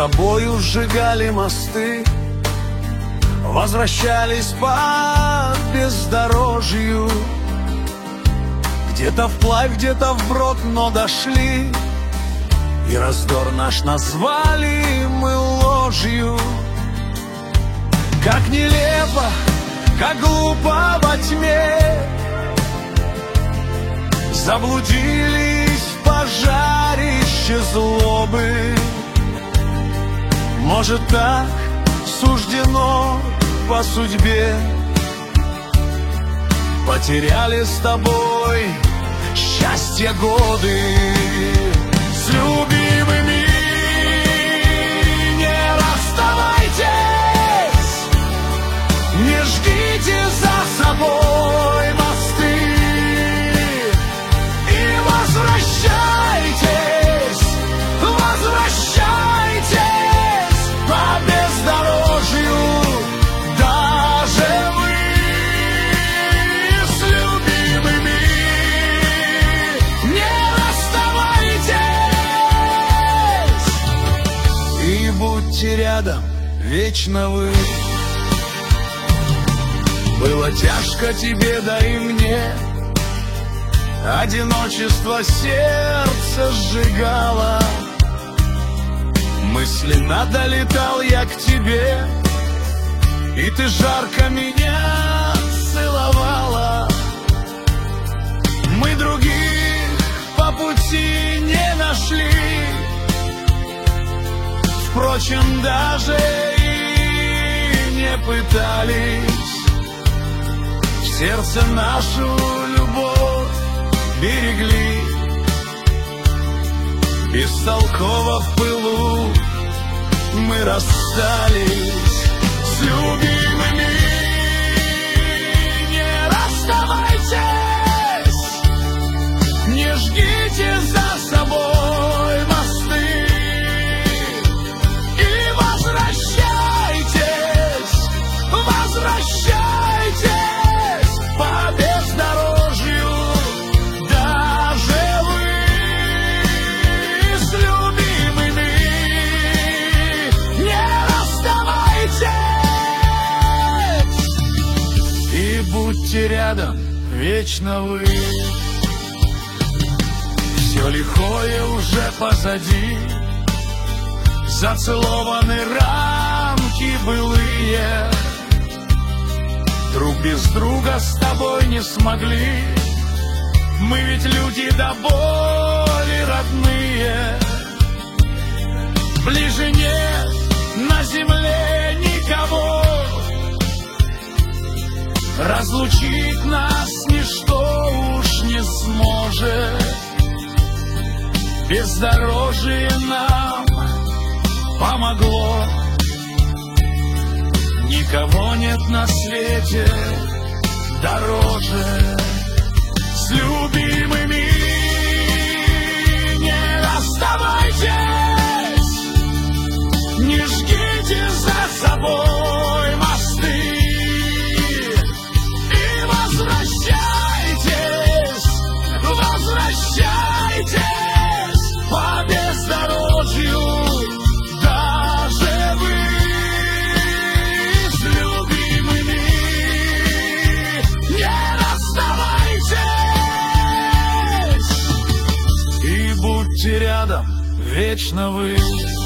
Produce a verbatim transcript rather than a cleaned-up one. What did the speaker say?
тобою сжигали мосты, возвращались по бездорожью. Где-то вплавь, где-то вброд, но дошли, и раздор наш назвали мы ложью. Как нелепо, как глупо во тьме заблудились в пожарище злобы. Может, так суждено по судьбе. Потеряли с тобой счастье годы. С любимыми не расставайтесь, не жгите за собой мосты и возвращайтесь, возвращайтесь по бездорожью. Даже вы с любимыми не расставайтесь, и будьте рядом вечно вы. Было тяжко тебе, да и мне, одиночество сердце сжигало. Мысленно долетал я к тебе, и ты жарко меня целовала. Мы других по пути не нашли, впрочем, даже и не пытались. В сердце нашу любовь берегли, бестолково в пылу мы расстались. С любимыми не расставайтесь, не жгите за собой мосты и возвращайтесь, возвращайтесь по бездорожью. Даже вы с любимыми не расставайтесь, и будьте рядом вечно вы. Все лихое уже позади, зацелованы рамки былые. Друг без друга с тобой не смогли, мы ведь люди до боли родные. Ближе нет на земле никого, разлучить нас ничто уж не сможет. Бездорожье нам помогло, никого нет на свете дороже. С любимыми не расставайтесь, не жгите за собой мосты и возвращайтесь, возвращайтесь по бездорожью. Даже вы с любимыми не расставайтесь, и будьте рядом вечно вы.